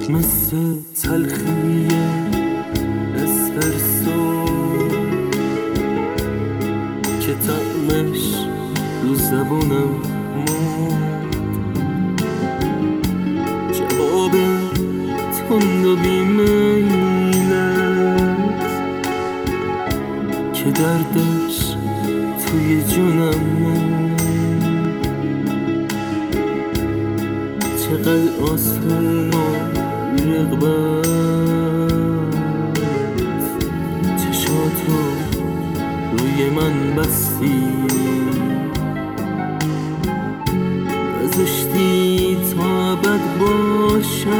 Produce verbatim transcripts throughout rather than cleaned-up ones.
مثل تلخی اسپرسو که طعمش رو زبونم موند، جواب تند و بیمیلت که دردش توی جونم موند. چقدر آسون و رغبت چشاتو روی من بستی، نذاشتی تا ابد باشم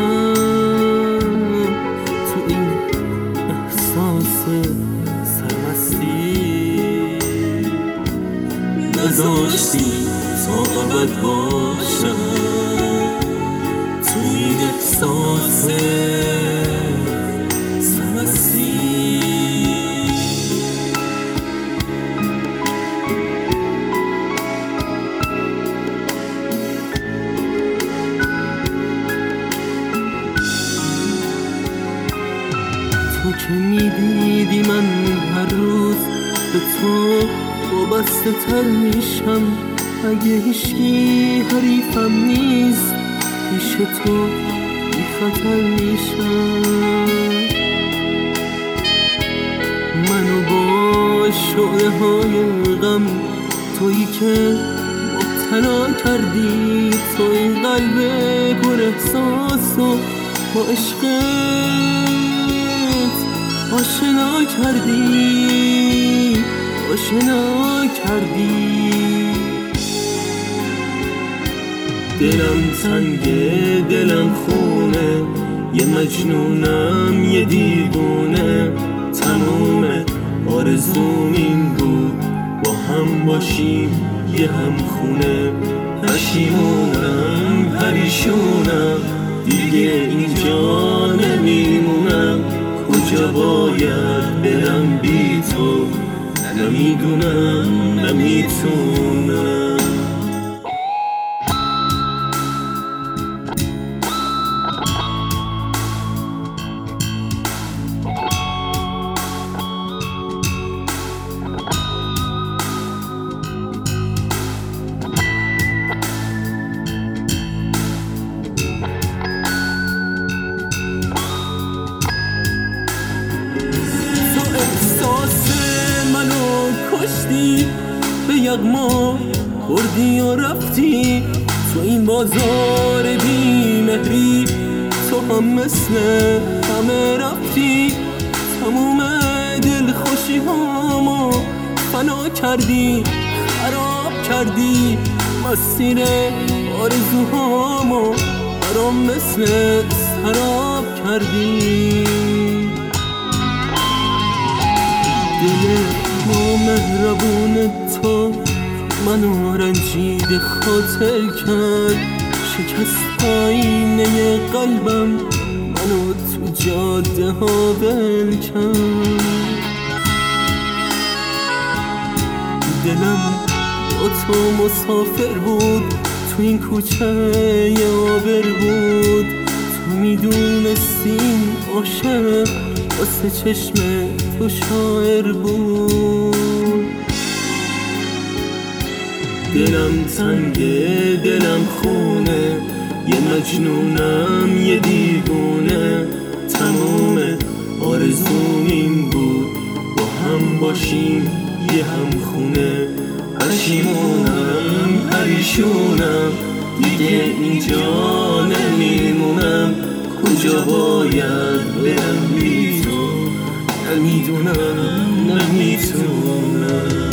تو این احساس سرمستی، نذاشتی تا ابد باشم تو این احساس سرمستی. تو که میدیدی من هر روز به تو وابسته تر میشم، اگه هیچکی حریفم نیست پیش تو بی خطر میشم. منو با شعله های غم تویی که مبتلا کردی، تو این قلب پر احساس و با عشقت آشنا کردی، آشنا کردی. دلم تنگه، دلم خونه، یه مجنونم یه دیوونه، تموم آرزوم این بود با هم باشیم یه هم خونه. پشیمونم پریشونم دیگه اینجا نمیمونم، کجا باید برم بی تو نمیدونم نمیتونم. به یغما بردی و رفتی تو این بازار بی مهری، تو هم مثل همه رفتی، تموم دل خوشی هامو فنا کردی، خراب کردی مسیر آرزوهامو برام مثل سراب کردی. دل با مهربون تو منو رنجیده خاطر کرد، شکست آینه قلبم منو تو جاده ها ول کرد. دلم با تو مسافر بود تو این کوچه آبر بود، تو میدونستی عاشق واسه چشم تو شاعر بود. دلم تنگه، دلم خونه، یه مجنونم یه دیوونه، تمام آرزوم این بود با هم باشیم یه هم خونه. پشیمونم پریشونم دیگه اینجا نمیمونم، کجا باید برم بی تو نمیدونم نمیتونم.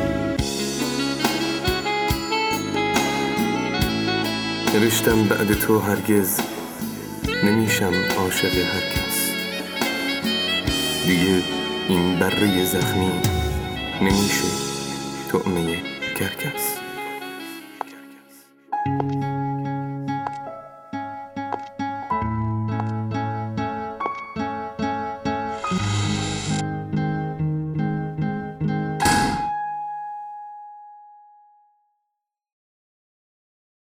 نوشتم بعد تو هرگز نمیشم عاشق هر کس، دیگه این بره زخمی نمیشه طعمه کرکس.